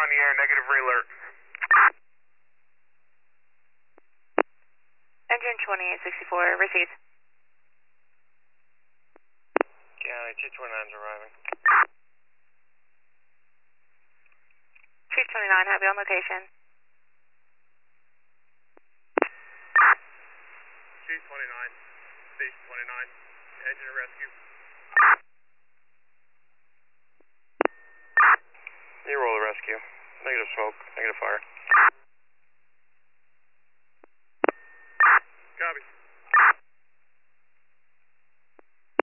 on the air, negative alert. Engine 2864, received. County 229's arriving. 229, have you on location? 229, station 29, engine rescue. You roll the rescue. Negative smoke, negative fire.